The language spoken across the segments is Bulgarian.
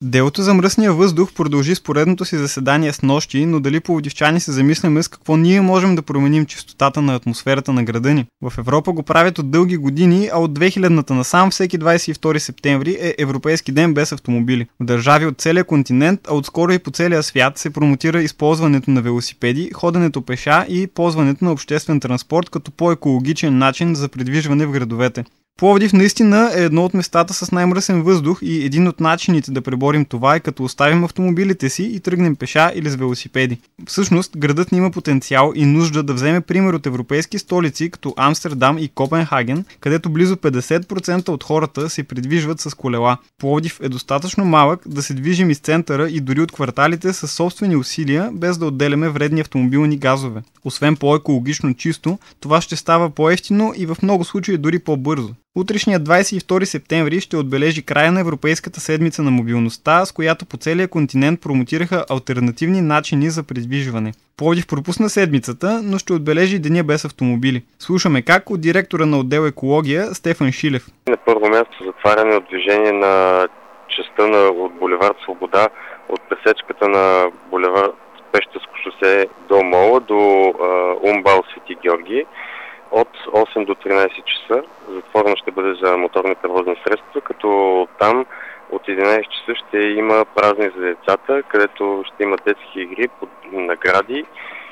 Делото за мръсния въздух продължи споредното си заседание снощи, но дали пловдивчани се замисляме с какво ние можем да променим чистотата на атмосферата на града ни. В Европа го правят от дълги години, а от 2000-та насам всеки 22 септември е Европейски ден без автомобили. В държави от целия континент, а отскоро и по целия свят се промотира използването на велосипеди, ходенето пеша и ползването на обществен транспорт като по-екологичен начин за придвижване в градовете. Пловдив наистина е едно от местата с най-мръсен въздух и един от начините да преборим това е като оставим автомобилите си и тръгнем пеша или с велосипеди. Всъщност, градът ни има потенциал и нужда да вземе пример от европейски столици като Амстердам и Копенхаген, където близо 50% от хората се придвижват с колела. Пловдив е достатъчно малък да се движим из центъра и дори от кварталите със собствени усилия, без да отделяме вредни автомобилни газове. Освен по-екологично чисто, това ще става по-евтино и в много случаи дори по-бързо. Утрешният 22 септември ще отбележи края на Европейската седмица на мобилността, с която по целия континент промотираха алтернативни начини за придвижване. Пловдив пропусна седмицата, но ще отбележи деня без автомобили. Слушаме как от директора на отдел екология Стефан Шилев. На първо място затваряне от движение на частта от булевард Свобода, от пресечката на булевард Пещерско шосе до Мола, до Умбал Свети Георги. От 8 до 13 часа затворено ще бъде за моторни превозни средства, като там от 11 часа ще има празни за децата, където ще има детски игри, награди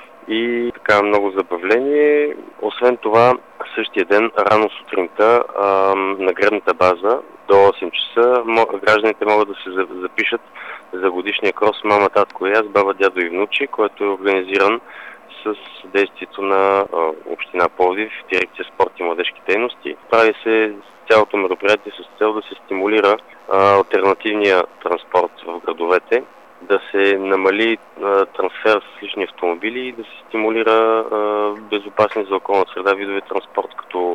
и така много забавление. Освен това, същия ден, рано сутринта, на градната база до 8 часа гражданите могат да се запишат за годишния крос Мама, татко и аз, баба, дядо и внучи, който е организиран с действието на община Пловдив, дирекция спорт и младежки дейности. Прави се цялото мероприятие с цел да се стимулира алтернативния транспорт в градовете, да се намали трансфер с лични автомобили и да се стимулира безопасни за околната среда видове транспорт, като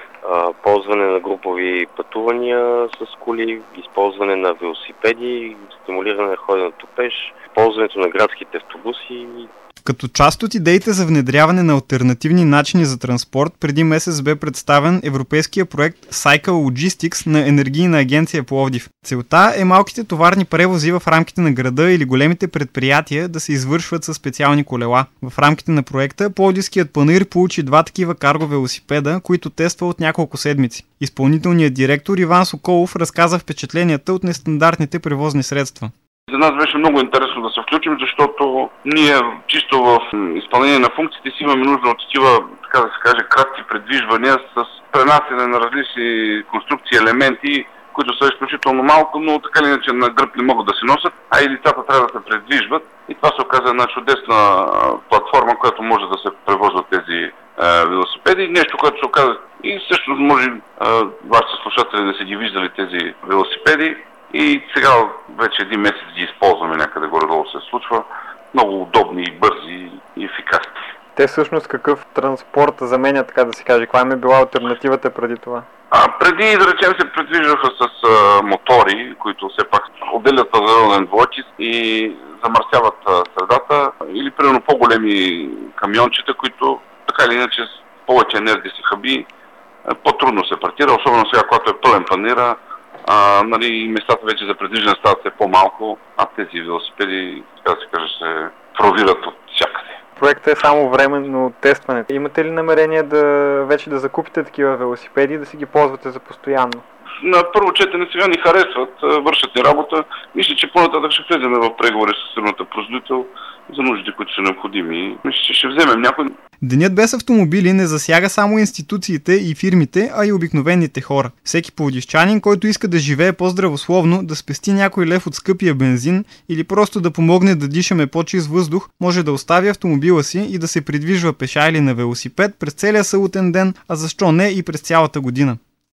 ползване на групови пътувания с коли, използване на велосипеди, стимулиране на ходенето пеш, ползването на градските автобуси. Като част от идеите за внедряване на алтернативни начини за транспорт, преди месец бе представен европейския проект Cycle Logistics на Енергийна агенция Пловдив. Целта е малките товарни превози в рамките на града или големите предприятия да се извършват със специални колела. В рамките на проекта Пловдивският панаир получи 2 такива карго велосипеда, които тества от няколко седмици. Изпълнителният директор Иван Соколов разказа впечатленията от нестандартните превозни средства. За нас беше много интересно да се включим, защото ние чисто в изпълнение на функциите си имаме нужда от такива, така да се каже, кратки предвижвания с пренасене на различни конструкции, елементи, които са изключително малко, но така или иначе на гръб не могат да се носят, а и лицата трябва да се предвижват. И това се оказа една чудесна платформа, която може да се превозват тези велосипеди. Нещо, което се оказа и също може вашите слушатели да са ги виждали тези велосипеди. И сега вече един месец ги използваме, някъде горе-долу се случва. Много удобни и бързи и ефикасни. Те всъщност какъв транспорт заменят, така да се каже? Каква е била алтернативата преди това? Преди, да речем, се предвиждаха с мотори, които все пак отделят въглероден двуокис и замърсяват средата. Или, примерно, по-големи камиончета, които така или иначе с повече енергия се хаби, по-трудно се партира, особено сега, когато е пълен панира. Местата вече за предвиждане стават все по-малко, а тези велосипеди, така да се каже, се провират от всякъде. Проектът е само временно тестване. Имате ли намерение вече да закупите такива велосипеди и да си ги ползвате за постоянно? На първо четене сега ни харесват, вършат ни работа. Мисля, че по-нататък ще влезем в преговори с фирмата производител за нуждите, които са необходими. Мисля, че ще вземем някой. Денят без автомобили не засяга само институциите и фирмите, а и обикновените хора. Всеки пловдивчанин, който иска да живее по-здравословно, да спести някой лев от скъпия бензин или просто да помогне да дишаме по-чист въздух, може да остави автомобила си и да се придвижва пеша или на велосипед през целия съботен ден, а защо не и през цялата година.